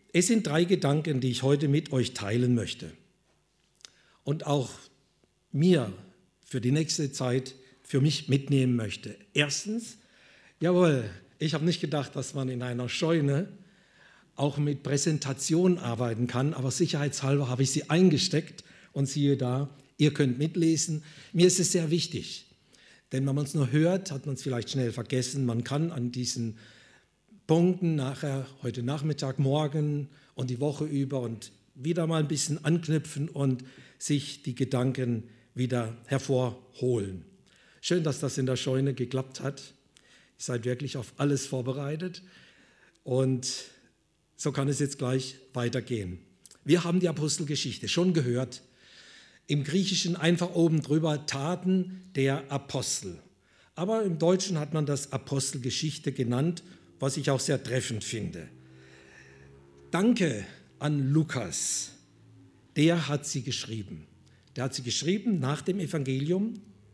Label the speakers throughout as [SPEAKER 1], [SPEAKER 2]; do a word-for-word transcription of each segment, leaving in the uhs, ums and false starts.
[SPEAKER 1] Es sind drei Gedanken, die ich heute mit euch teilen möchte und auch mir für die nächste Zeit für mich mitnehmen möchte. Erstens, jawohl, ich habe nicht gedacht, dass man in einer Scheune auch mit Präsentation arbeiten kann, aber sicherheitshalber habe ich sie eingesteckt und siehe da, ihr könnt mitlesen. Mir ist es sehr wichtig, denn wenn man es nur hört, hat man es vielleicht schnell vergessen. Man kann an diesen Punkten nachher, heute Nachmittag, morgen und die Woche über und wieder mal ein bisschen anknüpfen und sich die Gedanken wieder hervorholen. Schön, dass das in der Scheune geklappt hat. Ihr seid wirklich auf alles vorbereitet und so kann es jetzt gleich weitergehen. Wir haben die Apostelgeschichte schon gehört. Im Griechischen einfach oben drüber Taten der Apostel. Aber im Deutschen hat man das Apostelgeschichte genannt, was ich auch sehr treffend finde. Danke an Lukas, der hat sie geschrieben. Der hat sie geschrieben nach dem Evangelium.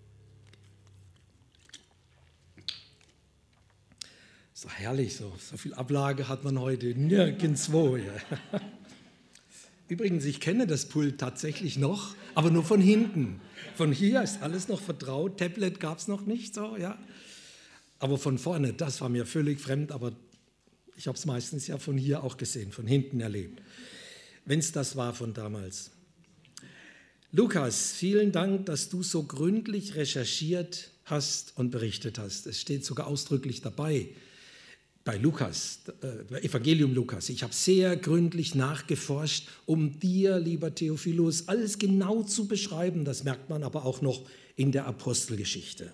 [SPEAKER 1] So herrlich, so, so viel Ablage hat man heute nirgendwo. Ja. Übrigens, ich kenne das Pult tatsächlich noch, aber nur von hinten. Von hier ist alles noch vertraut, Tablet gab es noch nicht, so, ja. Aber von vorne, das war mir völlig fremd, aber ich habe es meistens ja von hier auch gesehen, von hinten erlebt, wenn es das war von damals. Lukas, vielen Dank, dass du so gründlich recherchiert hast und berichtet hast. Es steht sogar ausdrücklich dabei, bei Lukas, äh, Evangelium Lukas. Ich habe sehr gründlich nachgeforscht, um dir, lieber Theophilus, alles genau zu beschreiben. Das merkt man aber auch noch in der Apostelgeschichte.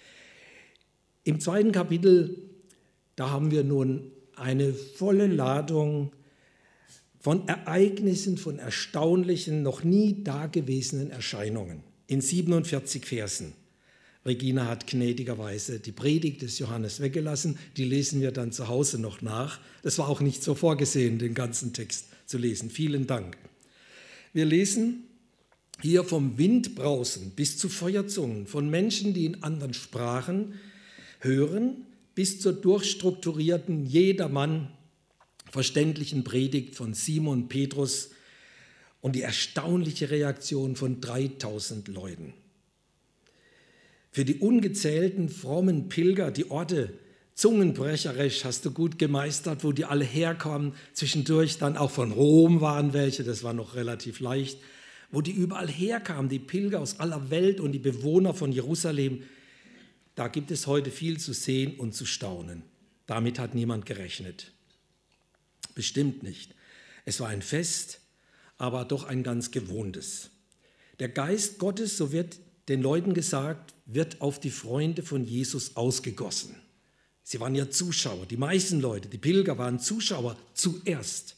[SPEAKER 1] Im zweiten Kapitel, da haben wir nun eine volle Ladung von Ereignissen, von erstaunlichen, noch nie dagewesenen Erscheinungen. In siebenundvierzig Versen. Regina hat gnädigerweise die Predigt des Johannes weggelassen, die lesen wir dann zu Hause noch nach. Das war auch nicht so vorgesehen, den ganzen Text zu lesen. Vielen Dank. Wir lesen hier vom Windbrausen bis zu Feuerzungen, von Menschen, die in anderen Sprachen hören, bis zur durchstrukturierten, jedermann verständlichen Predigt von Simon Petrus und die erstaunliche Reaktion von dreitausend Leuten. Für die ungezählten frommen Pilger, die Orte zungenbrecherisch hast du gut gemeistert, wo die alle herkommen, zwischendurch dann auch von Rom waren welche, das war noch relativ leicht, wo die überall herkamen, die Pilger aus aller Welt und die Bewohner von Jerusalem. Da gibt es heute viel zu sehen und zu staunen. Damit hat niemand gerechnet. Bestimmt nicht. Es war ein Fest, aber doch ein ganz gewohntes. Der Geist Gottes, so wird den Leuten gesagt, wird auf die Freunde von Jesus ausgegossen. Sie waren ja Zuschauer, die meisten Leute, die Pilger waren Zuschauer zuerst.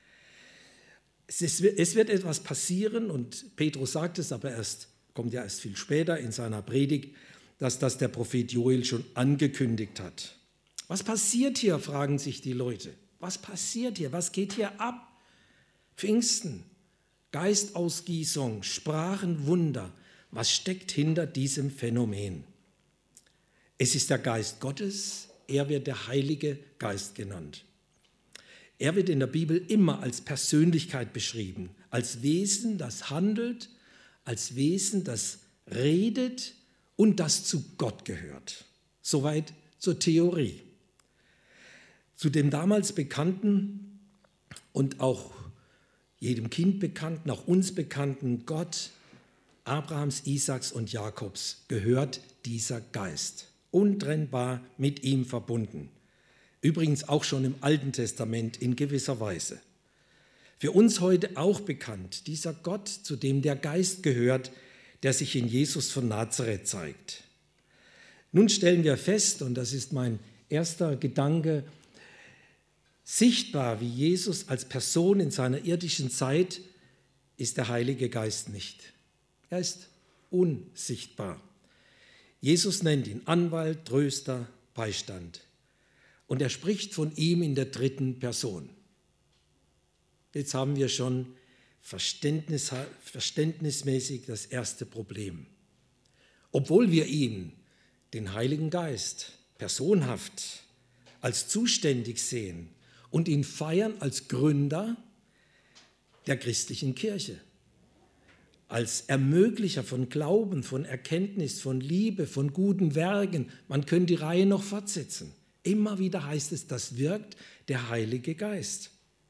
[SPEAKER 1] Es wird etwas passieren und Petrus sagt es, aber erst, kommt ja erst viel später in seiner Predigt, dass das der Prophet Joel schon angekündigt hat. Was passiert hier, fragen sich die Leute. Was passiert hier? Was geht hier ab? Pfingsten, Geistausgießung, Sprachenwunder. Was steckt hinter diesem Phänomen? Es ist der Geist Gottes, er wird der Heilige Geist genannt. Er wird in der Bibel immer als Persönlichkeit beschrieben, als Wesen, das handelt, als Wesen, das redet und das zu Gott gehört. Soweit zur Theorie. Zu dem damals bekannten und auch jedem Kind bekannten, auch uns bekannten Gott Abrahams, Isaaks und Jakobs gehört dieser Geist, untrennbar mit ihm verbunden. Übrigens auch schon im Alten Testament in gewisser Weise. Für uns heute auch bekannt, dieser Gott, zu dem der Geist gehört, der sich in Jesus von Nazareth zeigt. Nun stellen wir fest, und das ist mein erster Gedanke, sichtbar wie Jesus als Person in seiner irdischen Zeit ist der Heilige Geist nicht. Er ist unsichtbar. Jesus nennt ihn Anwalt, Tröster, Beistand. Und er spricht von ihm in der dritten Person. Jetzt haben wir schon Verständnis, verständnismäßig das erste Problem. Obwohl wir ihn, den Heiligen Geist, personhaft als zuständig sehen und ihn feiern als Gründer der christlichen Kirche, als Ermöglicher von Glauben, von Erkenntnis, von Liebe, von guten Werken. Man könnte die Reihe noch fortsetzen. Immer wieder heißt es, das wirkt der Heilige Geist.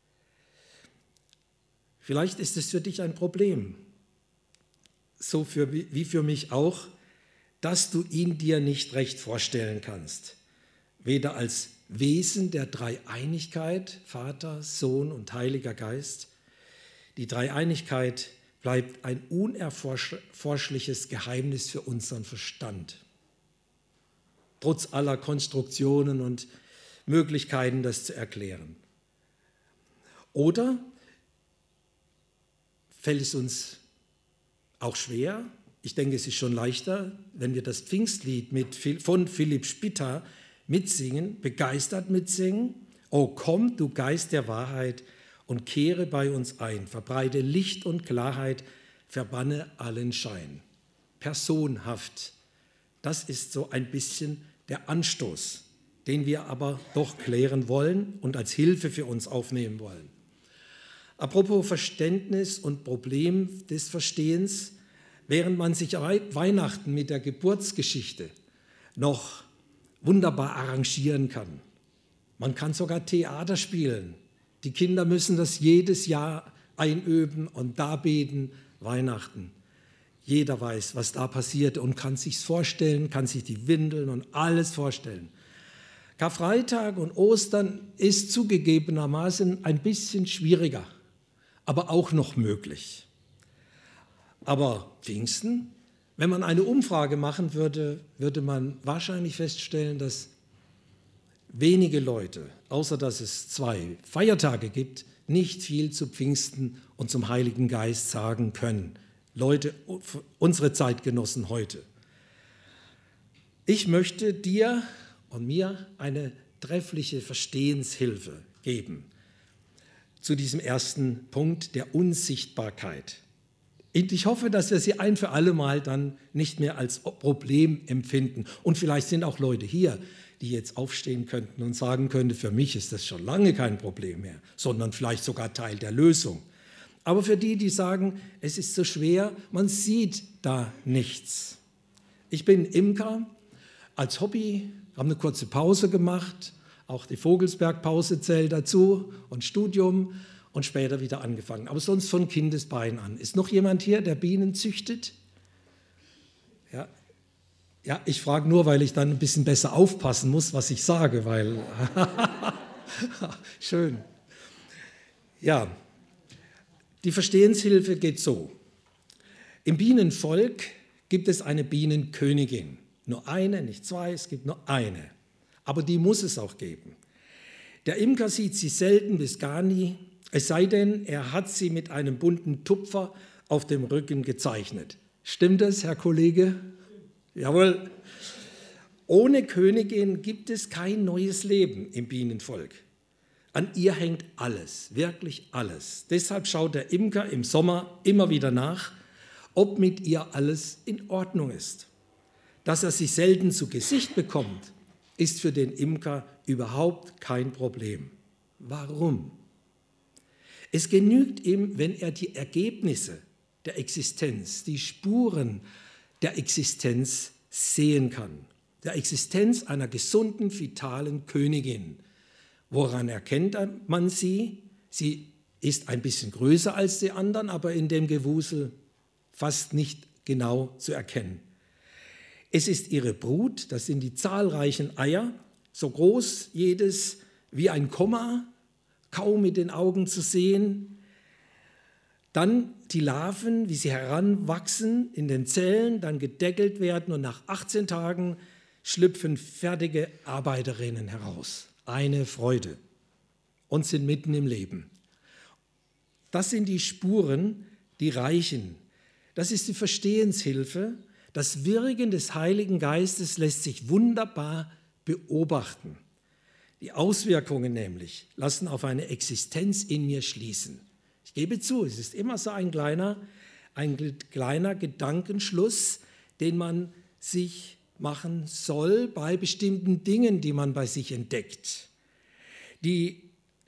[SPEAKER 1] Vielleicht ist es für dich ein Problem, so für, wie für mich auch, dass du ihn dir nicht recht vorstellen kannst. Weder als Wesen der Dreieinigkeit, Vater, Sohn und Heiliger Geist. Die Dreieinigkeit bleibt ein unerforschliches Geheimnis für unseren Verstand. Trotz aller Konstruktionen und Möglichkeiten, das zu erklären. Oder fällt es uns auch schwer? Ich denke, es ist schon leichter, wenn wir das Pfingstlied mit, von Philipp Spitta mitsingen, begeistert mitsingen. O komm, du Geist der Wahrheit, und kehre bei uns ein, verbreite Licht und Klarheit, verbanne allen Schein. Personhaft, das ist so ein bisschen der Anstoß, den wir aber doch klären wollen und als Hilfe für uns aufnehmen wollen. Apropos Verständnis und Problem des Verstehens, während man sich Weihnachten mit der Geburtsgeschichte noch wunderbar arrangieren kann. Man kann sogar Theater spielen. Die Kinder müssen das jedes Jahr einüben und darbeten, Weihnachten. Jeder weiß, was da passiert und kann sich's vorstellen, kann sich die Windeln und alles vorstellen. Karfreitag und Ostern ist zugegebenermaßen ein bisschen schwieriger, aber auch noch möglich. Aber Pfingsten, wenn man eine Umfrage machen würde, würde man wahrscheinlich feststellen, dass wenige Leute, außer dass es zwei Feiertage gibt, nicht viel zu Pfingsten und zum Heiligen Geist sagen können. Leute, unsere Zeitgenossen heute. Ich möchte dir und mir eine treffliche Verstehenshilfe geben zu diesem ersten Punkt der Unsichtbarkeit. Ich hoffe, dass wir sie ein für alle Mal dann nicht mehr als Problem empfinden. Und vielleicht sind auch Leute hier, die jetzt aufstehen könnten und sagen könnten, für mich ist das schon lange kein Problem mehr, sondern vielleicht sogar Teil der Lösung. Aber für die, die sagen, es ist so schwer, man sieht da nichts. Ich bin Imker als Hobby, habe eine kurze Pause gemacht, auch die Vogelsberg-Pause zählt dazu und Studium und später wieder angefangen. Aber sonst von Kindesbein an. Ist noch jemand hier, der Bienen züchtet? Ja. Ja, ich frage nur, weil ich dann ein bisschen besser aufpassen muss, was ich sage, weil schön. Ja, die Verstehenshilfe geht so. Im Bienenvolk gibt es eine Bienenkönigin. Nur eine, nicht zwei, es gibt nur eine. Aber die muss es auch geben. Der Imker sieht sie selten bis gar nie, es sei denn, er hat sie mit einem bunten Tupfer auf dem Rücken gezeichnet. Stimmt das, Herr Kollege? Jawohl. Ohne Königin gibt es kein neues Leben im Bienenvolk. An ihr hängt alles, wirklich alles. Deshalb schaut der Imker im Sommer immer wieder nach, ob mit ihr alles in Ordnung ist. Dass er sie selten zu Gesicht bekommt, ist für den Imker überhaupt kein Problem. Warum? Es genügt ihm, wenn er die Ergebnisse der Existenz, die Spuren der Existenz sehen kann. Der Existenz einer gesunden, vitalen Königin. Woran erkennt man sie? Sie ist ein bisschen größer als die anderen, aber in dem Gewusel fast nicht genau zu erkennen. Es ist ihre Brut, das sind die zahlreichen Eier, so groß jedes wie ein Komma, kaum mit den Augen zu sehen. Dann die Larven, wie sie heranwachsen in den Zellen, dann gedeckelt werden und nach achtzehn Tagen schlüpfen fertige Arbeiterinnen heraus. Eine Freude und sind mitten im Leben. Das sind die Spuren, die reichen. Das ist die Verstehenshilfe. Das Wirken des Heiligen Geistes lässt sich wunderbar beobachten. Die Auswirkungen nämlich lassen auf eine Existenz in mir schließen. Ich gebe zu, es ist immer so ein kleiner, ein kleiner Gedankenschluss, den man sich machen soll bei bestimmten Dingen, die man bei sich entdeckt. Die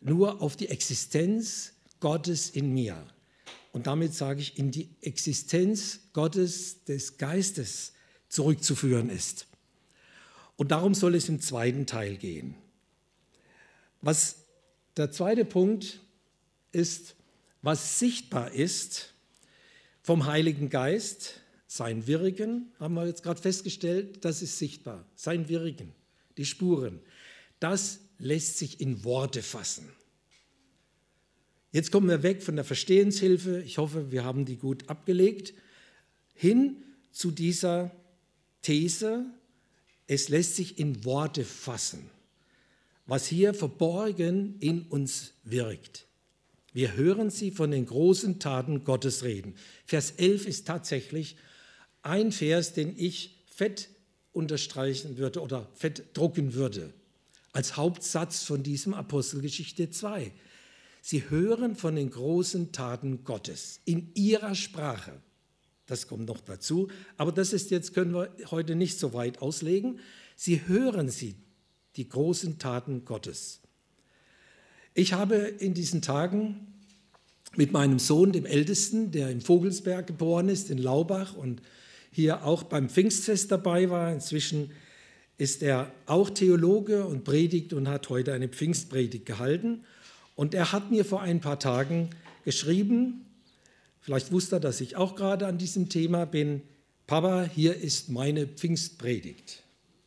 [SPEAKER 1] nur auf die Existenz Gottes in mir. Und damit sage ich, in die Existenz Gottes, des Geistes zurückzuführen ist. Und darum soll es im zweiten Teil gehen. Was der zweite Punkt ist, was sichtbar ist vom Heiligen Geist, sein Wirken, haben wir jetzt gerade festgestellt, das ist sichtbar. Sein Wirken, die Spuren, das lässt sich in Worte fassen. Jetzt kommen wir weg von der Verstehenshilfe, ich hoffe, wir haben die gut abgelegt, hin zu dieser These, es lässt sich in Worte fassen, was hier verborgen in uns wirkt. Wir hören sie von den großen Taten Gottes reden. Vers elf ist tatsächlich ein Vers, den ich fett unterstreichen würde oder fett drucken würde, als Hauptsatz von diesem Apostelgeschichte zwei. Sie hören von den großen Taten Gottes in ihrer Sprache. Das kommt noch dazu, aber das ist jetzt, können wir heute nicht so weit auslegen. Sie hören sie, die großen Taten Gottes. Ich habe in diesen Tagen mit meinem Sohn, dem Ältesten, der in Vogelsberg geboren ist, in Laubach und hier auch beim Pfingstfest dabei war. Inzwischen ist er auch Theologe und predigt und hat heute eine Pfingstpredigt gehalten. Und er hat mir vor ein paar Tagen geschrieben, vielleicht wusste er, dass ich auch gerade an diesem Thema bin, Papa, hier ist meine Pfingstpredigt.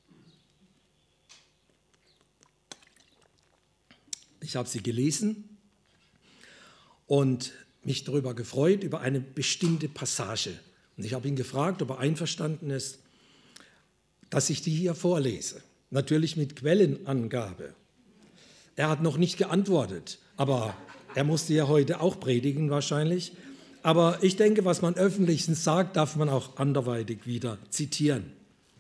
[SPEAKER 1] Ich habe sie gelesen und mich darüber gefreut, über eine bestimmte Passage. Und ich habe ihn gefragt, ob er einverstanden ist, dass ich die hier vorlese. Natürlich mit Quellenangabe. Er hat noch nicht geantwortet, aber er musste ja heute auch predigen wahrscheinlich. Aber ich denke, was man öffentlich sagt, darf man auch anderweitig wieder zitieren.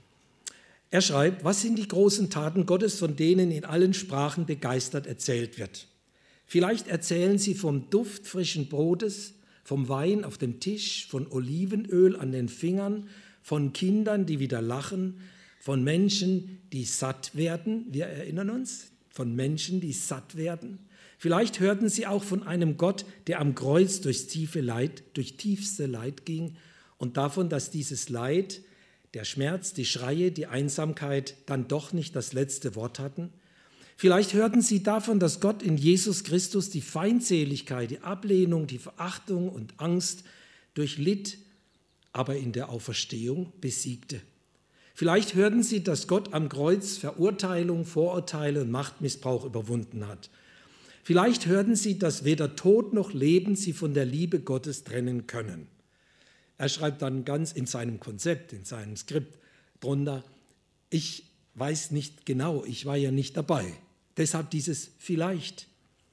[SPEAKER 1] Er schreibt, was sind die großen Taten Gottes, von denen in allen Sprachen begeistert erzählt wird? Vielleicht erzählen sie vom Duft frischen Brotes, vom Wein auf dem Tisch, von Olivenöl an den Fingern, von Kindern, die wieder lachen, von Menschen, die satt werden. Wir erinnern uns, von Menschen, die satt werden. Vielleicht hörten sie auch von einem Gott, der am Kreuz durchs tiefe Leid, durch tiefste Leid ging und davon, dass dieses Leid, der Schmerz, die Schreie, die Einsamkeit dann doch nicht das letzte Wort hatten. Vielleicht hörten sie davon, dass Gott in Jesus Christus die Feindseligkeit, die Ablehnung, die Verachtung und Angst durchlitt, aber in der Auferstehung besiegte. Vielleicht hörten sie, dass Gott am Kreuz Verurteilung, Vorurteile und Machtmissbrauch überwunden hat. Vielleicht hörten sie, dass weder Tod noch Leben sie von der Liebe Gottes trennen können. Er schreibt dann ganz in seinem Konzept, in seinem Skript drunter, ich weiß nicht genau, ich war ja nicht dabei. Deshalb dieses vielleicht.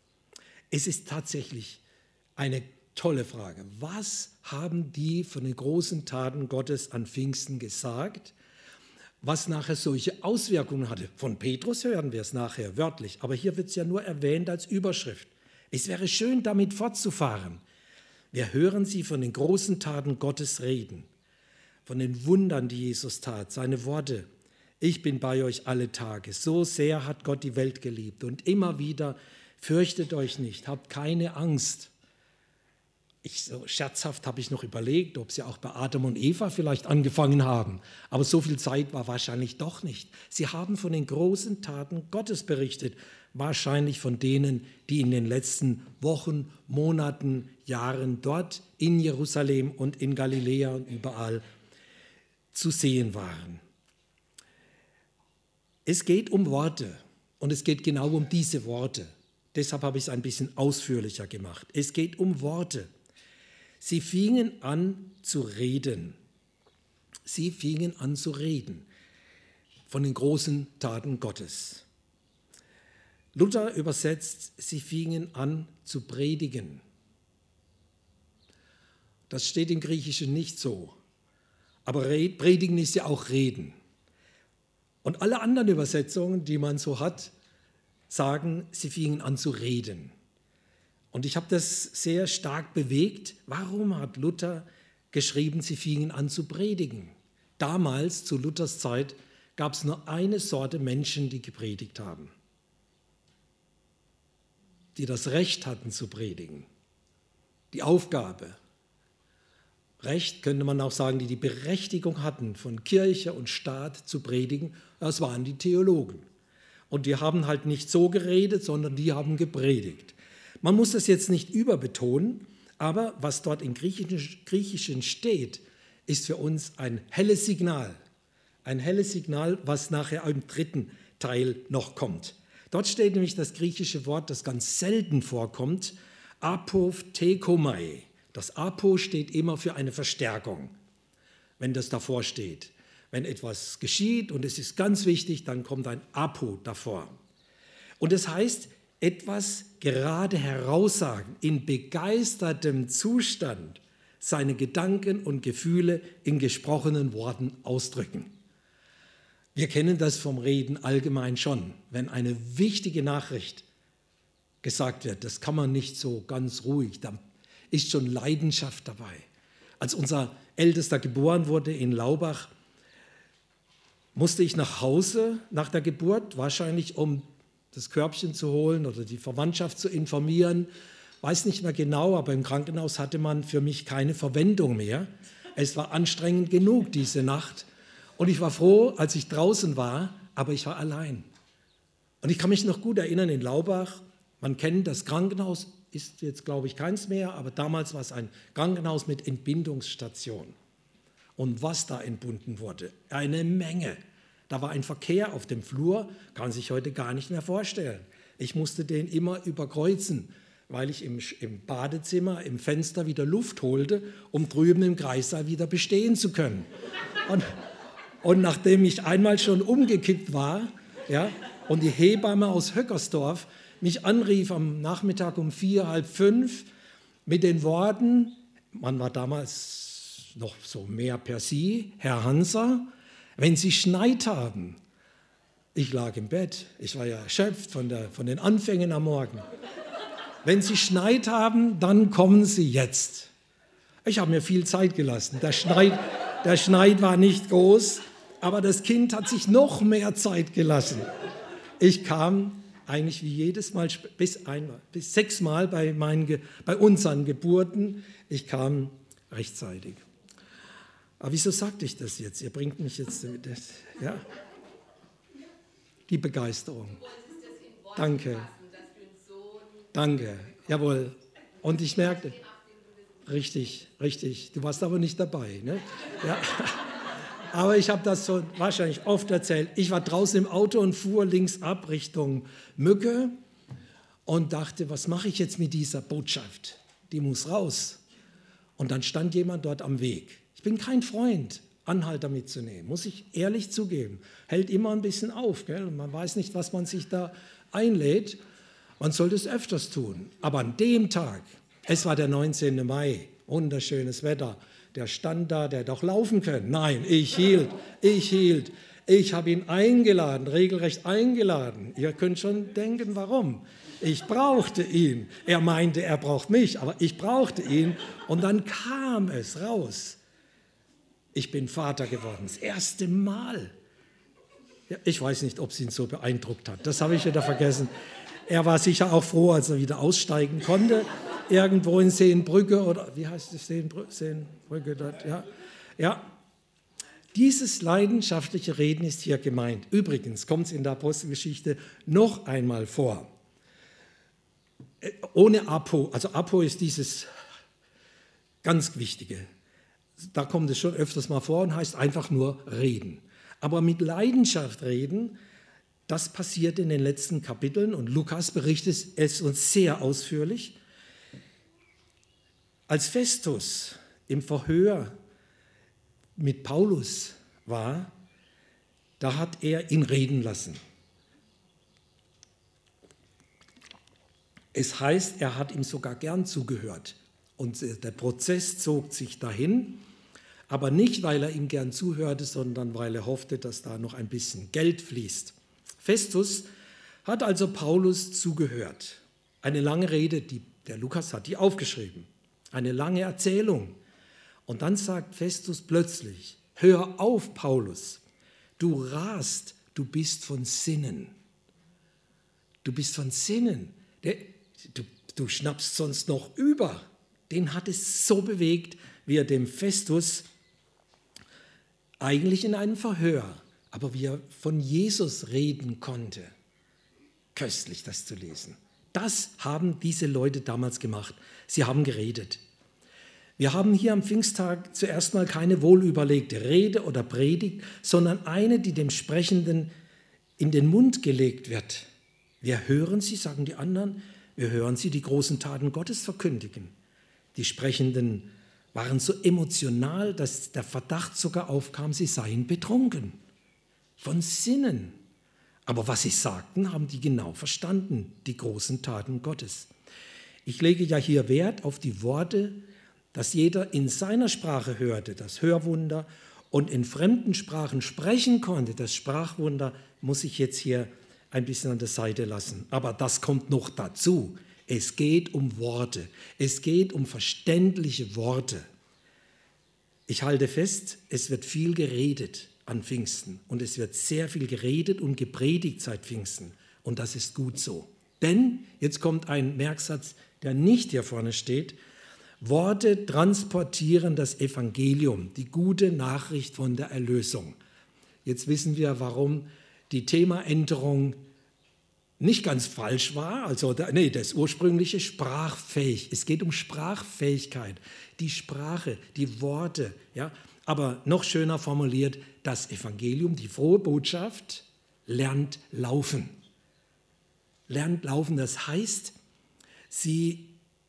[SPEAKER 1] Es ist tatsächlich eine tolle Frage. Was haben die von den großen Taten Gottes an Pfingsten gesagt, was nachher solche Auswirkungen hatte? Von Petrus hören wir es nachher wörtlich, aber hier wird es ja nur erwähnt als Überschrift. Es wäre schön, damit fortzufahren. Wir hören sie von den großen Taten Gottes reden, von den Wundern, die Jesus tat, seine Worte. Ich bin bei euch alle Tage. So sehr hat Gott die Welt geliebt. Und immer wieder, fürchtet euch nicht, habt keine Angst. Ich, so scherzhaft habe ich noch überlegt, ob sie auch bei Adam und Eva vielleicht angefangen haben. Aber so viel Zeit war wahrscheinlich doch nicht. Sie haben von den großen Taten Gottes berichtet. Wahrscheinlich von denen, die in den letzten Wochen, Monaten, Jahren dort in Jerusalem und in Galiläa und überall zu sehen waren. Es geht um Worte und es geht genau um diese Worte. Deshalb habe ich es ein bisschen ausführlicher gemacht. Es geht um Worte. Sie fingen an zu reden. Sie fingen an zu reden von den großen Taten Gottes. Luther übersetzt, sie fingen an zu predigen. Das steht im Griechischen nicht so. Aber predigen ist ja auch reden. Und alle anderen Übersetzungen, die man so hat, sagen, sie fingen an zu reden. Und ich habe das sehr stark bewegt. Warum hat Luther geschrieben, sie fingen an zu predigen? Damals, zu Luthers Zeit, gab es nur eine Sorte Menschen, die gepredigt haben. die das Recht hatten zu predigen, die Aufgabe. Recht könnte man auch sagen, die die Berechtigung hatten, von Kirche und Staat zu predigen, das waren die Theologen. Und die haben halt nicht so geredet, sondern die haben gepredigt. Man muss das jetzt nicht überbetonen, aber was dort im Griechischen steht, ist für uns ein helles Signal. Ein helles Signal, was nachher im dritten Teil noch kommt. Dort steht nämlich das griechische Wort, das ganz selten vorkommt, apophthekomai. Das Apo steht immer für eine Verstärkung, wenn das davor steht. Wenn etwas geschieht und es ist ganz wichtig, dann kommt ein Apo davor. Und das heißt, etwas gerade heraussagen, in begeistertem Zustand seine Gedanken und Gefühle in gesprochenen Worten ausdrücken. Wir kennen das vom Reden allgemein schon. Wenn eine wichtige Nachricht gesagt wird, das kann man nicht so ganz ruhig, da ist schon Leidenschaft dabei. Als unser Ältester geboren wurde in Laubach, musste ich nach Hause nach der Geburt, wahrscheinlich um das Körbchen zu holen oder die Verwandtschaft zu informieren. Weiß nicht mehr genau, aber im Krankenhaus hatte man für mich keine Verwendung mehr. Es war anstrengend genug diese Nacht. Und ich war froh, als ich draußen war, aber ich war allein. Und ich kann mich noch gut erinnern, in Laubach, man kennt das Krankenhaus, ist jetzt, glaube ich, keins mehr, aber damals war es ein Krankenhaus mit Entbindungsstation. Und was da entbunden wurde, eine Menge. Da war ein Verkehr auf dem Flur, kann sich heute gar nicht mehr vorstellen. Ich musste den immer überkreuzen, weil ich im, im Badezimmer, im Fenster wieder Luft holte, um drüben im Kreissaal wieder bestehen zu können. Und, und nachdem ich einmal schon umgekippt war, ja, und die Hebamme aus Höckersdorf mich anrief am Nachmittag um vier, halb fünf mit den Worten, man war damals noch so mehr per Sie, Herr Hanser, wenn Sie Schneid haben. Ich lag im Bett, ich war ja erschöpft von, der, von den Anfängen am Morgen. Wenn Sie Schneid haben, dann kommen Sie jetzt. Ich habe mir viel Zeit gelassen. Der Schneid, der Schneid war nicht groß, aber das Kind hat sich noch mehr Zeit gelassen. Ich kam eigentlich wie jedes Mal, bis, einmal, bis sechsmal bei, meinen, bei unseren Geburten, ich kam rechtzeitig. Aber wieso sagte ich das jetzt? Ihr bringt mich jetzt damit. Ja? Die Begeisterung. Danke. Danke. Jawohl. Und ich merkte, richtig, richtig. Du warst aber nicht dabei. Ne? Ja. Aber ich habe das so wahrscheinlich oft erzählt. Ich war draußen im Auto und fuhr links ab Richtung Mücke und dachte, was mache ich jetzt mit dieser Botschaft? Die muss raus. Und dann stand jemand dort am Weg. Ich bin kein Freund, Anhalter mitzunehmen, muss ich ehrlich zugeben. Hält immer ein bisschen auf, gell? Man weiß nicht, was man sich da einlädt. Man sollte es öfters tun. Aber an dem Tag, es war der neunzehnten Mai, wunderschönes Wetter, der stand da, der hätte auch laufen können. Nein, ich hielt, ich hielt. Ich habe ihn eingeladen, regelrecht eingeladen. Ihr könnt schon denken, warum. Ich brauchte ihn. Er meinte, er braucht mich, aber ich brauchte ihn. Und dann kam es raus. Ich bin Vater geworden, das erste Mal. Ja, ich weiß nicht, ob es ihn so beeindruckt hat. Das habe ich wieder vergessen. Er war sicher auch froh, als er wieder aussteigen konnte. Irgendwo in Seenbrücke oder wie heißt es, Seenbrücke, Seenbrücke dort, ja. Ja, dieses leidenschaftliche Reden ist hier gemeint. Übrigens kommt es in der Apostelgeschichte noch einmal vor. Ohne Apo, also Apo ist dieses ganz Wichtige. Da kommt es schon öfters mal vor und heißt einfach nur reden. Aber mit Leidenschaft reden, das passiert in den letzten Kapiteln und Lukas berichtet es uns sehr ausführlich. Als Festus im Verhör mit Paulus war, da hat er ihn reden lassen. Es heißt, er hat ihm sogar gern zugehört. Und der Prozess zog sich dahin, aber nicht, weil er ihm gern zuhörte, sondern weil er hoffte, dass da noch ein bisschen Geld fließt. Festus hat also Paulus zugehört. Eine lange Rede, die, der Lukas hat die aufgeschrieben. Eine lange Erzählung. Und dann sagt Festus plötzlich, hör auf, Paulus, du rast, du bist von Sinnen. Du bist von Sinnen. Der, du, du schnappst sonst noch über. Den hat es so bewegt, wie er dem Festus eigentlich in einem Verhör, aber wie er von Jesus reden konnte. Köstlich, das zu lesen. Das haben diese Leute damals gemacht. Sie haben geredet. Wir haben hier am Pfingsttag zuerst mal keine wohlüberlegte Rede oder Predigt, sondern eine, die dem Sprechenden in den Mund gelegt wird. Wir hören sie, sagen die anderen, wir hören sie die großen Taten Gottes verkündigen. Die Sprechenden waren so emotional, dass der Verdacht sogar aufkam, sie seien betrunken, von Sinnen. Aber was sie sagten, haben die genau verstanden, die großen Taten Gottes. Ich lege ja hier Wert auf die Worte, dass jeder in seiner Sprache hörte, das Hörwunder, und in fremden Sprachen sprechen konnte, das Sprachwunder, muss ich jetzt hier ein bisschen an der Seite lassen. Aber das kommt noch dazu. Es geht um Worte. Es geht um verständliche Worte. Ich halte fest, es wird viel geredet an Pfingsten und es wird sehr viel geredet und gepredigt seit Pfingsten und das ist gut so. Denn, jetzt kommt ein Merksatz, der nicht hier vorne steht, Worte transportieren das Evangelium, die gute Nachricht von der Erlösung. Jetzt wissen wir, warum die Themaänderung nicht ganz falsch war, also nee, das ursprüngliche sprachfähig. Es geht um Sprachfähigkeit, die Sprache, die Worte, ja, aber noch schöner formuliert, das Evangelium, die frohe Botschaft, lernt laufen. Lernt laufen, das heißt, sie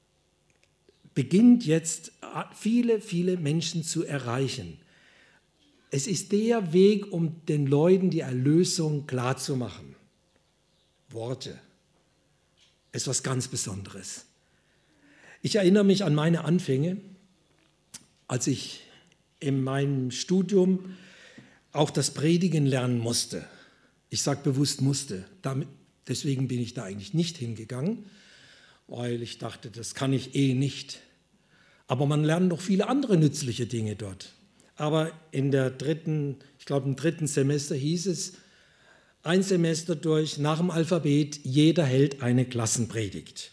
[SPEAKER 1] beginnt jetzt viele, viele Menschen zu erreichen. Es ist der Weg, um den Leuten die Erlösung klarzumachen. Worte ist was ganz Besonderes. Ich erinnere mich an meine Anfänge, als ich in meinem Studium auch das Predigen lernen musste. Ich sage bewusst musste, damit, deswegen bin ich da eigentlich nicht hingegangen, weil ich dachte, das kann ich eh nicht. Aber man lernt noch viele andere nützliche Dinge dort. Aber in der dritten, ich glaube im dritten Semester hieß es, ein Semester durch, nach dem Alphabet, jeder hält eine Klassenpredigt.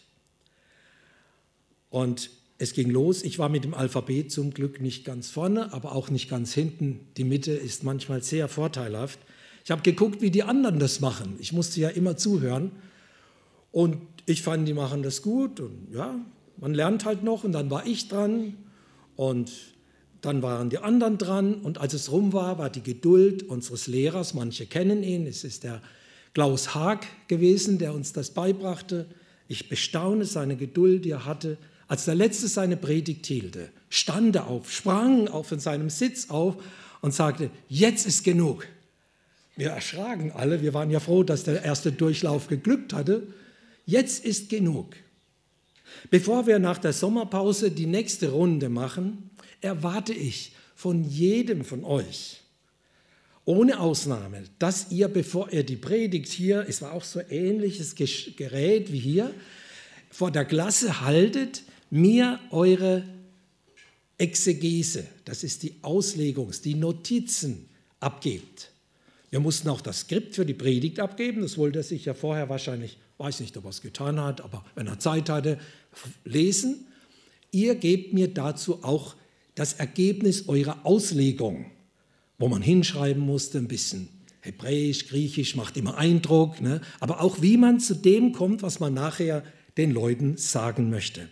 [SPEAKER 1] Und es ging los, ich war mit dem Alphabet zum Glück nicht ganz vorne, aber auch nicht ganz hinten. Die Mitte ist manchmal sehr vorteilhaft. Ich habe geguckt, wie die anderen das machen. Ich musste ja immer zuhören. Und ich fand, die machen das gut. Und ja, man lernt halt noch. Und dann war ich dran. Und dann waren die anderen dran. Und als es rum war, war die Geduld unseres Lehrers. Manche kennen ihn. Es ist der Klaus Haag gewesen, der uns das beibrachte. Ich bestaune seine Geduld, die er hatte. Als der Letzte seine Predigt hielte, stand er auf, sprang auf von seinem Sitz auf und sagte, jetzt ist genug. Wir erschraken alle, wir waren ja froh, dass der erste Durchlauf geglückt hatte. Jetzt ist genug. Bevor wir nach der Sommerpause die nächste Runde machen, erwarte ich von jedem von euch, ohne Ausnahme, dass ihr, bevor ihr die Predigt hier, es war auch so ähnliches Gerät wie hier, vor der Klasse haltet, mir eure Exegese, das ist die Auslegung, die Notizen abgebt. Wir mussten auch das Skript für die Predigt abgeben, das wollte er sich ja vorher wahrscheinlich, weiß nicht, ob er es getan hat, aber wenn er Zeit hatte, lesen. Ihr gebt mir dazu auch das Ergebnis eurer Auslegung, wo man hinschreiben musste, ein bisschen Hebräisch, Griechisch, macht immer Eindruck, ne? Aber auch wie man zu dem kommt, was man nachher den Leuten sagen möchte.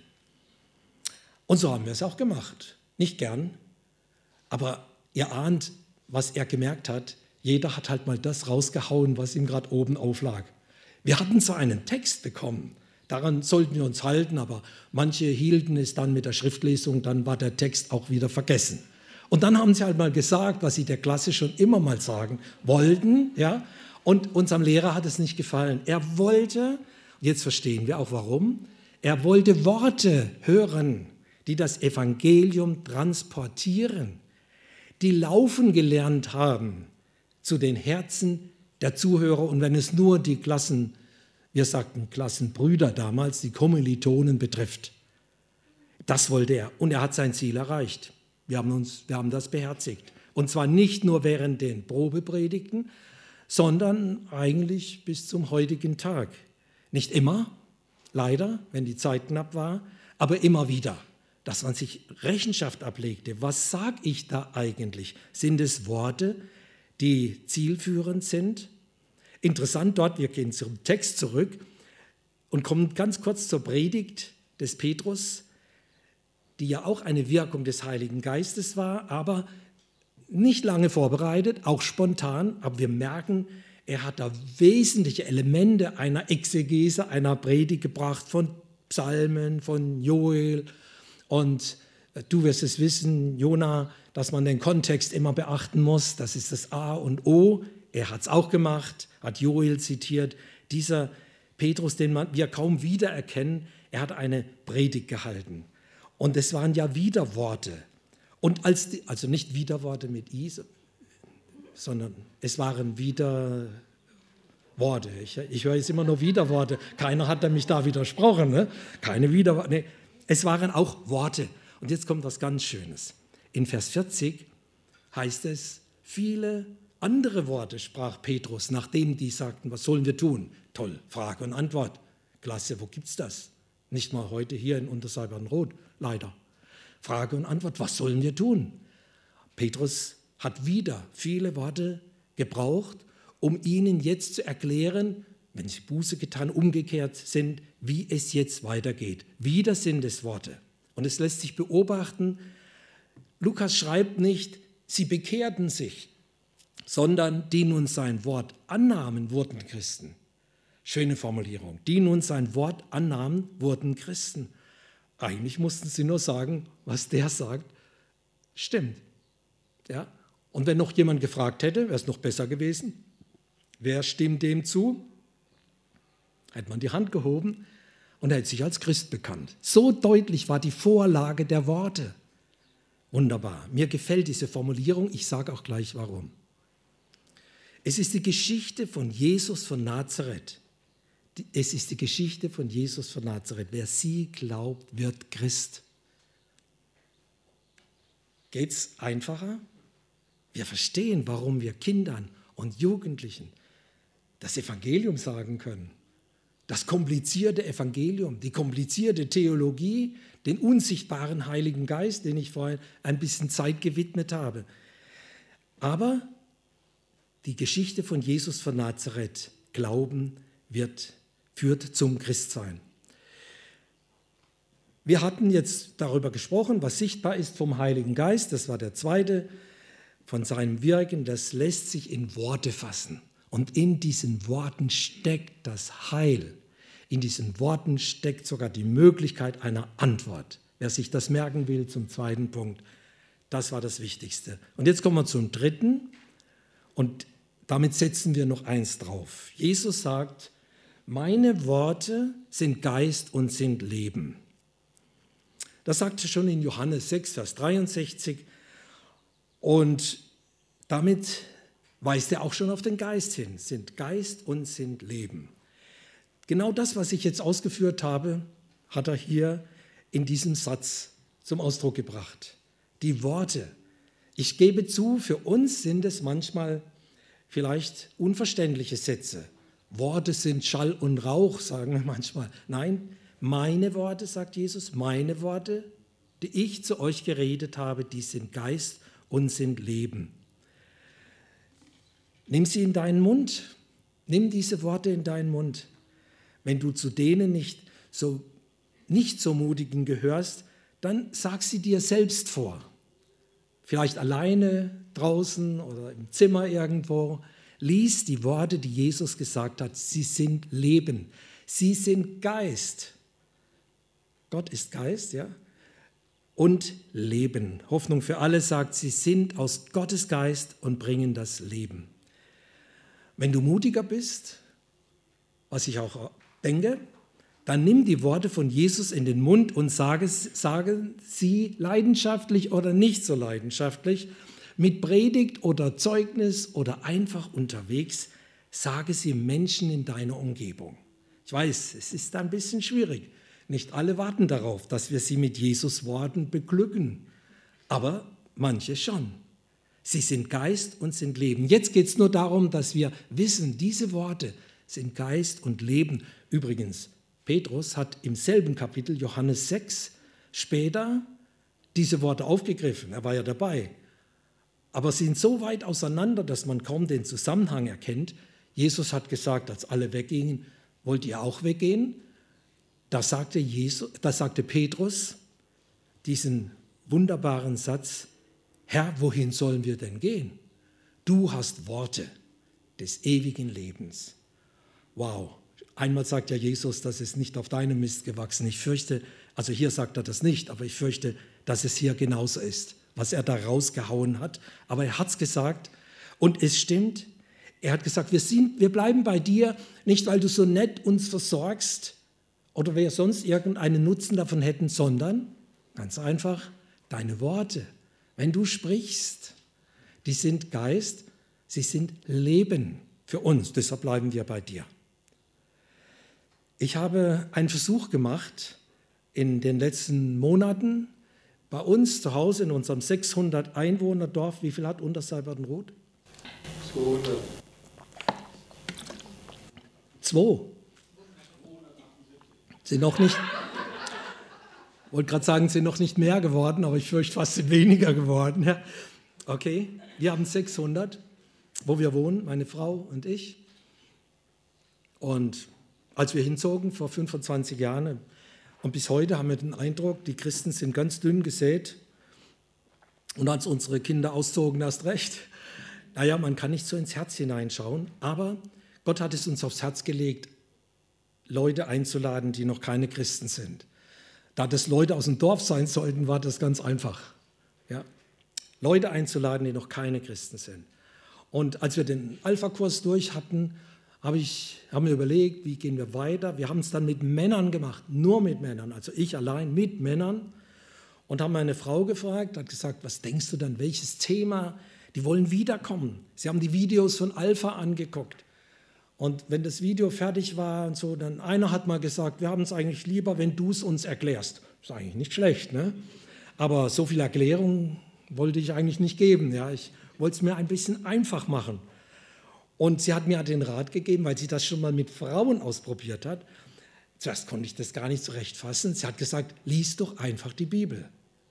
[SPEAKER 1] Und so haben wir es auch gemacht. Nicht gern, aber ihr ahnt, was er gemerkt hat. Jeder hat halt mal das rausgehauen, was ihm gerade oben auflag. Wir hatten zwar einen Text bekommen, daran sollten wir uns halten, aber manche hielten es dann mit der Schriftlesung, dann war der Text auch wieder vergessen. Und dann haben sie halt mal gesagt, was sie der Klasse schon immer mal sagen wollten, ja, und unserem Lehrer hat es nicht gefallen. Er wollte, jetzt verstehen wir auch warum, er wollte Worte hören, die das Evangelium transportieren, die laufen gelernt haben zu den Herzen der Zuhörer. Und wenn es nur die Klassen, wir sagten Klassenbrüder damals, die Kommilitonen betrifft, das wollte er. Und er hat sein Ziel erreicht. Wir haben, uns, wir haben das beherzigt. Und zwar nicht nur während den Probepredigten, sondern eigentlich bis zum heutigen Tag. Nicht immer, leider, wenn die Zeit knapp war, aber immer wieder, dass man sich Rechenschaft ablegte. Was sage ich da eigentlich? Sind es Worte, die zielführend sind? Interessant dort, wir gehen zum Text zurück und kommen ganz kurz zur Predigt des Petrus, die ja auch eine Wirkung des Heiligen Geistes war, aber nicht lange vorbereitet, auch spontan, aber wir merken, er hat da wesentliche Elemente einer Exegese, einer Predigt gebracht von Psalmen, von Joel und du wirst es wissen, Jona, dass man den Kontext immer beachten muss, das ist das A und O. Er hat es auch gemacht, hat Joel zitiert. Dieser Petrus, den man, wir kaum wiedererkennen, er hat eine Predigt gehalten. Und es waren ja Widerworte. Und als die, also nicht Widerworte mit I, sondern es waren Widerworte. Ich, ich höre jetzt immer nur Widerworte. Keiner hat mich da widersprochen. Ne? Keine Widerworte. Nee, es waren auch Worte. Und jetzt kommt was ganz Schönes. In Vers vierzig heißt es, viele andere Worte sprach Petrus, nachdem die sagten, was sollen wir tun? Toll, Frage und Antwort. Klasse, wo gibt's das? Nicht mal heute hier in Untersalbernrot, leider. Frage und Antwort, was sollen wir tun? Petrus hat wieder viele Worte gebraucht, um ihnen jetzt zu erklären, wenn sie Buße getan, umgekehrt sind, wie es jetzt weitergeht. Wieder sind es Worte. Und es lässt sich beobachten, Lukas schreibt nicht, sie bekehrten sich, sondern die nun sein Wort annahmen, wurden Christen. Schöne Formulierung. Die nun sein Wort annahmen, wurden Christen. Eigentlich mussten sie nur sagen, was der sagt, stimmt. Ja? Und wenn noch jemand gefragt hätte, wäre es noch besser gewesen. Wer stimmt dem zu? Hätte man die Hand gehoben und er hätte sich als Christ bekannt. So deutlich war die Vorlage der Worte. Wunderbar. Mir gefällt diese Formulierung. Ich sage auch gleich, warum. Es ist die Geschichte von Jesus von Nazareth. Es ist die Geschichte von Jesus von Nazareth. Wer sie glaubt, wird Christ. Geht es einfacher? Wir verstehen, warum wir Kindern und Jugendlichen das Evangelium sagen können. Das komplizierte Evangelium, die komplizierte Theologie, den unsichtbaren Heiligen Geist, den ich vorhin ein bisschen Zeit gewidmet habe. Aber die Geschichte von Jesus von Nazareth, Glauben wird, führt zum Christsein. Wir hatten jetzt darüber gesprochen, was sichtbar ist vom Heiligen Geist. Das war der zweite, von seinem Wirken. Das lässt sich in Worte fassen. Und in diesen Worten steckt das Heil. In diesen Worten steckt sogar die Möglichkeit einer Antwort. Wer sich das merken will, zum zweiten Punkt, das war das Wichtigste. Und jetzt kommen wir zum dritten und damit setzen wir noch eins drauf. Jesus sagt, meine Worte sind Geist und sind Leben. Das sagte schon in Johannes sechs, Vers dreiundsechzig. Und damit weist er auch schon auf den Geist hin. Sind Geist und sind Leben. Genau das, was ich jetzt ausgeführt habe, hat er hier in diesem Satz zum Ausdruck gebracht. Die Worte. Ich gebe zu, für uns sind es manchmal vielleicht unverständliche Sätze. Worte sind Schall und Rauch, sagen wir manchmal. Nein, meine Worte, sagt Jesus, meine Worte, die ich zu euch geredet habe, die sind Geist und sind Leben. Nimm sie in deinen Mund. Nimm diese Worte in deinen Mund. Wenn du zu denen nicht so, nicht so mutigen gehörst, dann sag sie dir selbst vor. Vielleicht alleine draußen oder im Zimmer irgendwo. Lies die Worte, die Jesus gesagt hat. Sie sind Leben. Sie sind Geist. Gott ist Geist, ja. Und Leben. Hoffnung für alle sagt, sie sind aus Gottes Geist und bringen das Leben. Wenn du mutiger bist, was ich auch denke, dann nimm die Worte von Jesus in den Mund und sage, sage sie leidenschaftlich oder nicht so leidenschaftlich, mit Predigt oder Zeugnis oder einfach unterwegs, sage sie Menschen in deiner Umgebung. Ich weiß, es ist ein bisschen schwierig. Nicht alle warten darauf, dass wir sie mit Jesus Worten beglücken, aber manche schon. Sie sind Geist und sind Leben. Jetzt geht es nur darum, dass wir wissen, diese Worte sind Geist und Leben. Übrigens, Petrus hat im selben Kapitel, Johannes sechs, später diese Worte aufgegriffen. Er war ja dabei. Aber sie sind so weit auseinander, dass man kaum den Zusammenhang erkennt. Jesus hat gesagt, als alle weggingen, wollt ihr auch weggehen? Da sagte, Jesus, da sagte Petrus diesen wunderbaren Satz, Herr, wohin sollen wir denn gehen? Du hast Worte des ewigen Lebens. Wow. Einmal sagt ja Jesus, das ist nicht auf deinem Mist gewachsen. Ich fürchte, also hier sagt er das nicht, aber ich fürchte, dass es hier genauso ist, was er da rausgehauen hat. Aber er hat es gesagt und es stimmt. Er hat gesagt, wir, sind, wir bleiben bei dir, nicht weil du so nett uns versorgst oder wir sonst irgendeinen Nutzen davon hätten, sondern ganz einfach deine Worte. Wenn du sprichst, die sind Geist, sie sind Leben für uns, deshalb bleiben wir bei dir. Ich habe einen Versuch gemacht in den letzten Monaten bei uns zu Hause in unserem sechshundert Einwohner Dorf. Wie viel hat Untersalbernroth? zweihundert. Zwei. Sind noch nicht, ich wollte gerade sagen, sind noch nicht mehr geworden, aber ich fürchte, fast sind weniger geworden. Ja. Okay, wir haben sechshundert, wo wir wohnen, meine Frau und ich. Und als wir hinzogen vor fünfundzwanzig Jahren und bis heute haben wir den Eindruck, die Christen sind ganz dünn gesät. Und als unsere Kinder auszogen, erst recht. Naja, man kann nicht so ins Herz hineinschauen, aber Gott hat es uns aufs Herz gelegt, Leute einzuladen, die noch keine Christen sind. Da das Leute aus dem Dorf sein sollten, war das ganz einfach. Ja? Leute einzuladen, die noch keine Christen sind. Und als wir den Alpha-Kurs durch hatten, Habe ich, haben wir überlegt, wie gehen wir weiter. Wir haben es dann mit Männern gemacht, nur mit Männern, also ich allein mit Männern. Und haben meine Frau gefragt, hat gesagt, was denkst du dann, welches Thema? Die wollen wiederkommen. Sie haben die Videos von Alpha angeguckt. Und wenn das Video fertig war und so, dann einer hat mal gesagt, wir haben es eigentlich lieber, wenn du es uns erklärst. Ist eigentlich nicht schlecht, ne? Aber so viel Erklärung wollte ich eigentlich nicht geben. Ja? Ich wollte es mir ein bisschen einfach machen. Und sie hat mir den Rat gegeben, weil sie das schon mal mit Frauen ausprobiert hat. Zuerst konnte ich das gar nicht so recht fassen. Sie hat gesagt, lies doch einfach die Bibel.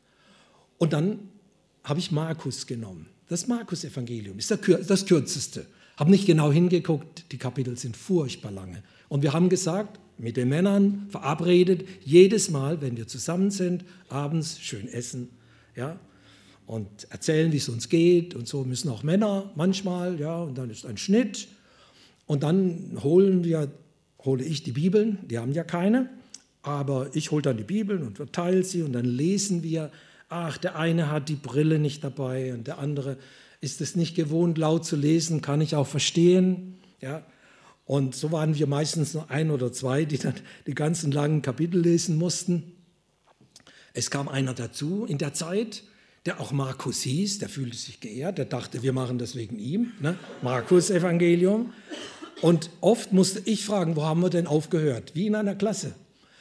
[SPEAKER 1] Und dann habe ich Markus genommen. Das Markus-Evangelium ist das kürzeste. Habe nicht genau hingeguckt, die Kapitel sind furchtbar lange. Und wir haben gesagt, mit den Männern verabredet, jedes Mal, wenn wir zusammen sind, abends schön essen, ja, und erzählen, wie es uns geht und so müssen auch Männer manchmal, ja, und dann ist ein Schnitt und dann holen wir, hole ich die Bibeln, die haben ja keine, aber ich hole dann die Bibeln und verteile sie und dann lesen wir, ach, der eine hat die Brille nicht dabei und der andere ist es nicht gewohnt, laut zu lesen, kann ich auch verstehen, ja, und so waren wir meistens nur ein oder zwei, die dann die ganzen langen Kapitel lesen mussten. Es kam einer dazu in der Zeit, der auch Markus hieß, der fühlte sich geehrt, der dachte, wir machen das wegen ihm, ne? Markus-Evangelium. Und oft musste ich fragen, wo haben wir denn aufgehört? Wie in einer Klasse.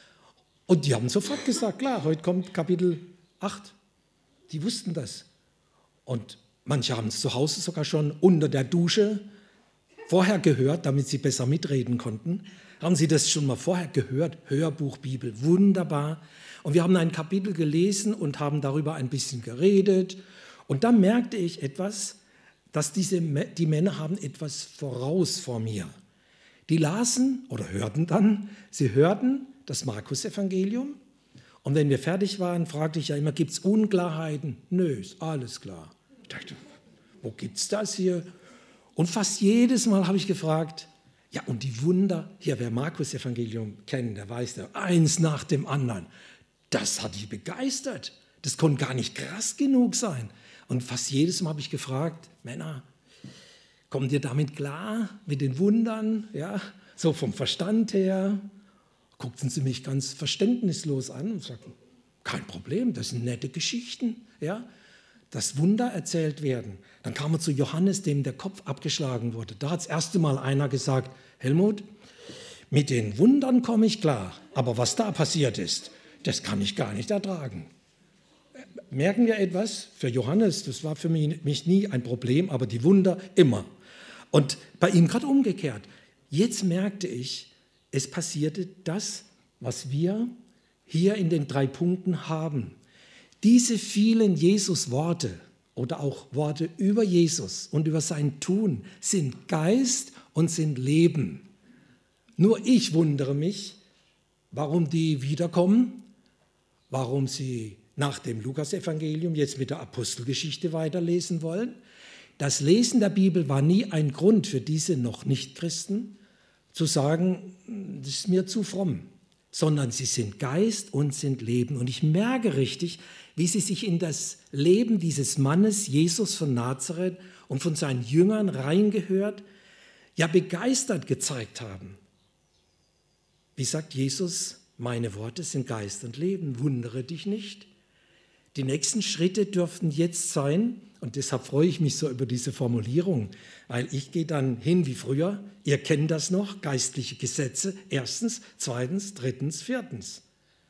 [SPEAKER 1] Und die haben sofort gesagt, klar, heute kommt Kapitel acht. Die wussten das. Und manche haben es zu Hause sogar schon unter der Dusche vorher gehört, damit sie besser mitreden konnten. Haben Sie das schon mal vorher gehört? Hörbuch, Bibel, wunderbar. Und wir haben ein Kapitel gelesen und haben darüber ein bisschen geredet. Und dann merkte ich etwas, dass diese, die Männer haben etwas voraus vor mir. Die lasen oder hörten dann, sie hörten das Markus-Evangelium. Und wenn wir fertig waren, fragte ich ja immer, gibt es Unklarheiten? Nö, ist alles klar. Ich dachte, wo gibt es das hier? Und fast jedes Mal habe ich gefragt, ja, und die Wunder, hier, wer Markus-Evangelium kennt, der weiß, der eins nach dem anderen. Das hat die begeistert. Das konnte gar nicht krass genug sein. Und fast jedes Mal habe ich gefragt, Männer, kommt ihr damit klar, mit den Wundern? Ja, so vom Verstand her. Guckten sie mich ganz verständnislos an und sagten, kein Problem, das sind nette Geschichten. Ja, dass Wunder erzählt werden. Dann kam er zu Johannes, dem der Kopf abgeschlagen wurde. Da hat das erste Mal einer gesagt, Helmut, mit den Wundern komme ich klar, aber was da passiert ist, das kann ich gar nicht ertragen. Merken wir etwas? Für Johannes, das war für mich, mich nie ein Problem, aber die Wunder immer. Und bei ihm gerade umgekehrt. Jetzt merkte ich, es passierte das, was wir hier in den drei Punkten haben. Diese vielen Jesus-Worte oder auch Worte über Jesus und über sein Tun sind Geist und sind Leben. Nur ich wundere mich, warum die wiederkommen, warum sie nach dem Lukasevangelium jetzt mit der Apostelgeschichte weiterlesen wollen. Das Lesen der Bibel war nie ein Grund für diese noch Nicht-Christen, zu sagen, das ist mir zu fromm, sondern sie sind Geist und sind Leben. Und ich merke richtig, wie sie sich in das Leben dieses Mannes, Jesus von Nazareth und von seinen Jüngern reingehört, ja begeistert gezeigt haben. Wie sagt Jesus, meine Worte sind Geist und Leben, wundere dich nicht. Die nächsten Schritte dürften jetzt sein, und deshalb freue ich mich so über diese Formulierung, weil ich gehe dann hin wie früher, ihr kennt das noch, geistliche Gesetze, erstens, zweitens, drittens, viertens.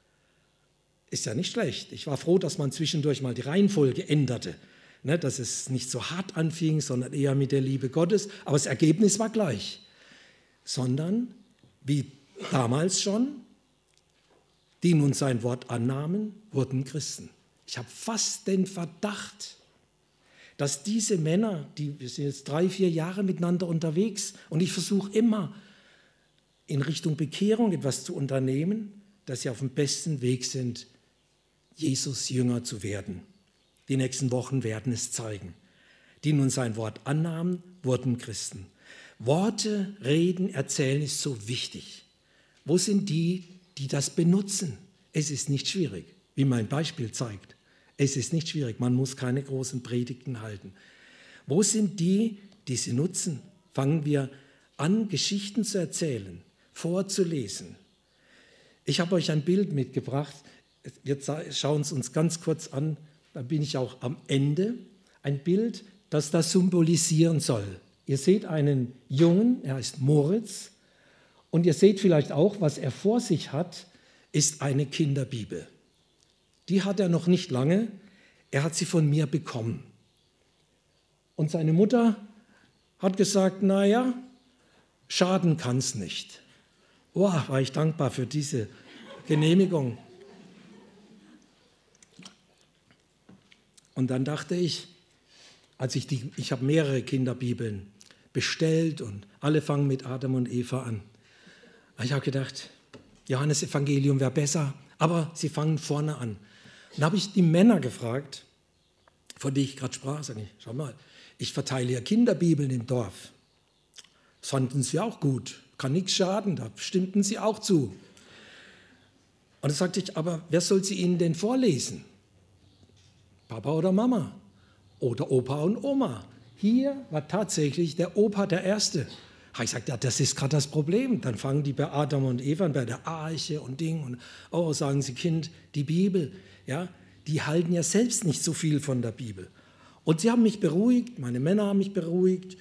[SPEAKER 1] Ist ja nicht schlecht. Ich war froh, dass man zwischendurch mal die Reihenfolge änderte, ne, dass es nicht so hart anfing, sondern eher mit der Liebe Gottes, aber das Ergebnis war gleich. Sondern, wie damals schon, die nun sein Wort annahmen, wurden Christen. Ich habe fast den Verdacht, dass diese Männer, die, wir sind jetzt drei, vier Jahre miteinander unterwegs und ich versuche immer in Richtung Bekehrung etwas zu unternehmen, dass sie auf dem besten Weg sind, Jesus Jünger zu werden. Die nächsten Wochen werden es zeigen. Die nun sein Wort annahmen, wurden Christen. Worte, reden, erzählen ist so wichtig. Wo sind die, die das benutzen? Es ist nicht schwierig, wie mein Beispiel zeigt. Es ist nicht schwierig, man muss keine großen Predigten halten. Wo sind die, die sie nutzen? Fangen wir an, Geschichten zu erzählen, vorzulesen. Ich habe euch ein Bild mitgebracht. Wir schauen es uns ganz kurz an, dann bin ich auch am Ende. Ein Bild, das das symbolisieren soll. Ihr seht einen Jungen, er heißt Moritz, und ihr seht vielleicht auch, was er vor sich hat, ist eine Kinderbibel. Die hat er noch nicht lange, er hat sie von mir bekommen. Und seine Mutter hat gesagt, naja, schaden kann es nicht. Oh, war ich dankbar für diese Genehmigung. Und dann dachte ich, als ich die, ich habe mehrere Kinderbibeln bestellt und alle fangen mit Adam und Eva an. Ich habe gedacht, Johannesevangelium wäre besser, aber sie fangen vorne an. Dann habe ich die Männer gefragt, von denen ich gerade sprach, sage ich, schau mal, ich verteile ja Kinderbibeln im Dorf. Das fanden sie auch gut, kann nichts schaden, da stimmten sie auch zu. Und dann sagte ich, aber wer soll sie ihnen denn vorlesen? Papa oder Mama? Oder Opa und Oma? Hier war tatsächlich der Opa der Erste. Ich sagte, ja, das ist gerade das Problem. Dann fangen die bei Adam und Eva an, bei der Arche und Ding. Und oh, sagen sie, Kind, die Bibel, ja, die halten ja selbst nicht so viel von der Bibel. Und sie haben mich beruhigt, meine Männer haben mich beruhigt,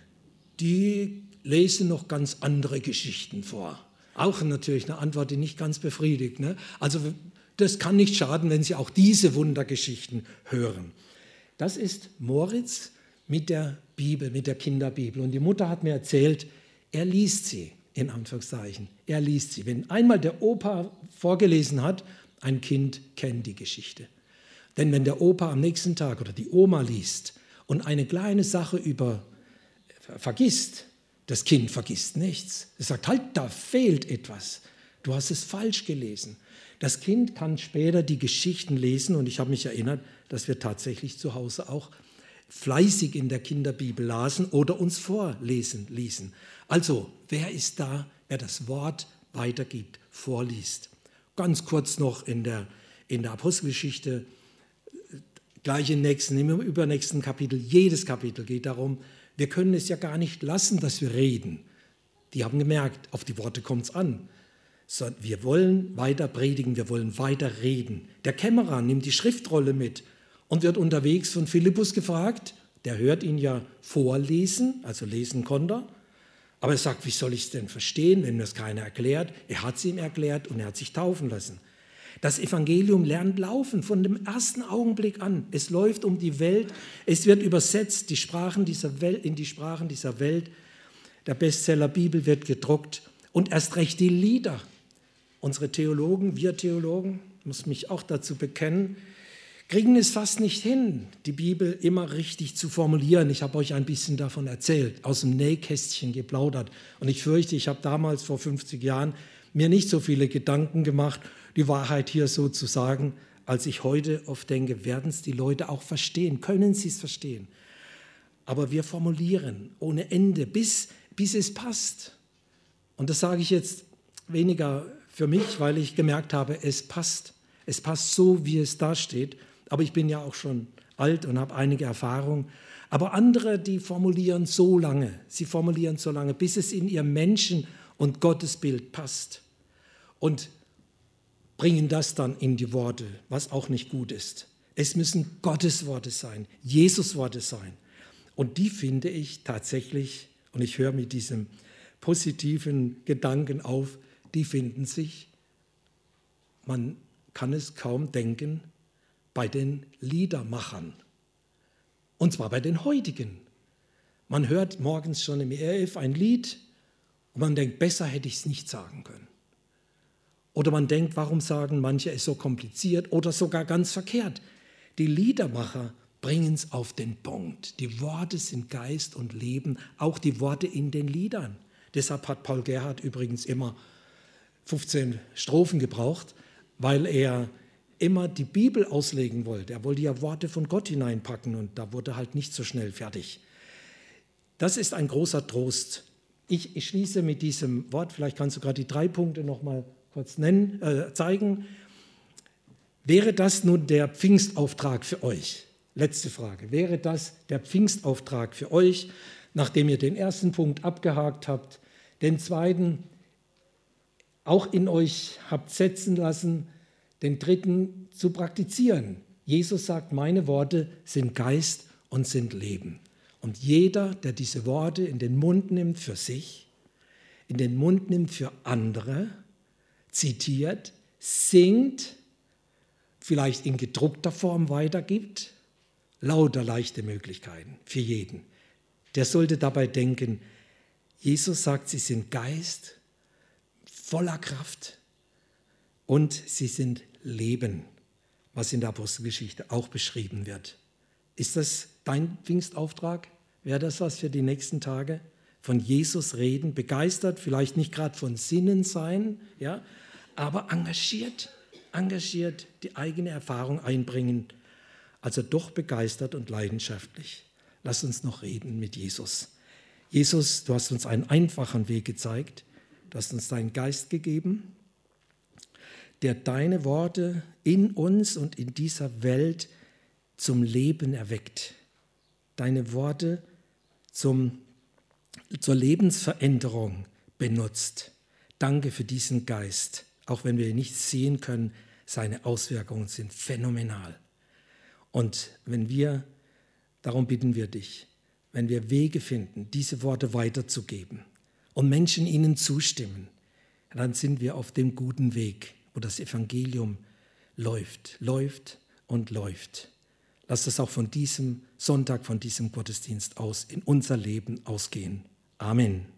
[SPEAKER 1] die lesen noch ganz andere Geschichten vor. Auch natürlich eine Antwort, die nicht ganz befriedigt. Ne? Also das kann nicht schaden, wenn sie auch diese Wundergeschichten hören. Das ist Moritz mit der Bibel, mit der Kinderbibel. Und die Mutter hat mir erzählt, er liest sie, in Anführungszeichen. Er liest sie. Wenn einmal der Opa vorgelesen hat, ein Kind kennt die Geschichte. Denn wenn der Opa am nächsten Tag oder die Oma liest und eine kleine Sache über vergisst, das Kind vergisst nichts. Es sagt, halt, da fehlt etwas. Du hast es falsch gelesen. Das Kind kann später die Geschichten lesen und ich habe mich erinnert, dass wir tatsächlich zu Hause auch fleißig in der Kinderbibel lasen oder uns vorlesen ließen. Also, wer ist da, wer das Wort weitergibt, vorliest? Ganz kurz noch in der, in der Apostelgeschichte, gleich im nächsten, im übernächsten Kapitel, jedes Kapitel geht darum, wir können es ja gar nicht lassen, dass wir reden. Die haben gemerkt, auf die Worte kommt es an. So, wir wollen weiter predigen, wir wollen weiter reden. Der Kämmerer nimmt die Schriftrolle mit und wird unterwegs von Philippus gefragt. Der hört ihn ja vorlesen, also lesen konnte er. Aber er sagt, wie soll ich es denn verstehen, wenn mir das keiner erklärt? Er hat es ihm erklärt und er hat sich taufen lassen. Das Evangelium lernt laufen von dem ersten Augenblick an. Es läuft um die Welt, es wird übersetzt die Sprachen dieser Welt, in die Sprachen dieser Welt. Der Bestseller Bibel wird gedruckt und erst recht die Lieder. Unsere Theologen, wir Theologen, muss mich auch dazu bekennen, kriegen es fast nicht hin, die Bibel immer richtig zu formulieren. Ich habe euch ein bisschen davon erzählt, aus dem Nähkästchen geplaudert. Und ich fürchte, ich habe damals vor fünfzig Jahren mir nicht so viele Gedanken gemacht, die Wahrheit hier so zu sagen, als ich heute oft denke, werden es die Leute auch verstehen, können sie es verstehen. Aber wir formulieren ohne Ende, bis, bis es passt. Und das sage ich jetzt weniger für mich, weil ich gemerkt habe, es passt. Es passt so, wie es da steht. Aber ich bin ja auch schon alt und habe einige Erfahrung. Aber andere, die formulieren so lange, sie formulieren so lange, bis es in ihr Menschen- und Gottesbild passt. Und bringen das dann in die Worte, was auch nicht gut ist. Es müssen Gottes Worte sein, Jesus Worte sein. Und die finde ich tatsächlich, und ich höre mit diesem positiven Gedanken auf, die finden sich, man kann es kaum denken, bei den Liedermachern. Und zwar bei den heutigen. Man hört morgens schon im E R F ein Lied und man denkt, besser hätte ich es nicht sagen können. Oder man denkt, warum sagen manche es so kompliziert oder sogar ganz verkehrt. Die Liedermacher bringen es auf den Punkt. Die Worte sind Geist und Leben, auch die Worte in den Liedern. Deshalb hat Paul Gerhardt übrigens immer fünfzehn Strophen gebraucht, weil er immer die Bibel auslegen wollte. Er wollte ja Worte von Gott hineinpacken und da wurde halt nicht so schnell fertig. Das ist ein großer Trost. Ich, ich schließe mit diesem Wort, vielleicht kannst du gerade die drei Punkte noch mal kurz nennen, äh, zeigen. Wäre das nun der Pfingstauftrag für euch? Letzte Frage. Wäre das der Pfingstauftrag für euch, nachdem ihr den ersten Punkt abgehakt habt, den zweiten auch in euch habt setzen lassen, den dritten zu praktizieren? Jesus sagt, meine Worte sind Geist und sind Leben. Und jeder, der diese Worte in den Mund nimmt für sich, in den Mund nimmt für andere, zitiert, singt, vielleicht in gedruckter Form weitergibt, lauter leichte Möglichkeiten für jeden. Der sollte dabei denken, Jesus sagt, sie sind Geist, voller Kraft und sie sind Leben, was in der Apostelgeschichte auch beschrieben wird. Ist das dein Pfingstauftrag? Wäre das was für die nächsten Tage? Von Jesus reden, begeistert, vielleicht nicht gerade von Sinnen sein, ja, aber engagiert, engagiert die eigene Erfahrung einbringen, also doch begeistert und leidenschaftlich. Lass uns noch reden mit Jesus. Jesus, du hast uns einen einfachen Weg gezeigt, du hast uns deinen Geist gegeben, der deine Worte in uns und in dieser Welt zum Leben erweckt. Deine Worte zum, zur Lebensveränderung benutzt. Danke für diesen Geist. Auch wenn wir ihn nicht sehen können, seine Auswirkungen sind phänomenal. Und wenn wir, darum bitten wir dich, wenn wir Wege finden, diese Worte weiterzugeben und Menschen ihnen zustimmen, dann sind wir auf dem guten Weg, wo das Evangelium läuft, läuft und läuft. Lass das auch von diesem Sonntag, von diesem Gottesdienst aus in unser Leben ausgehen. Amen.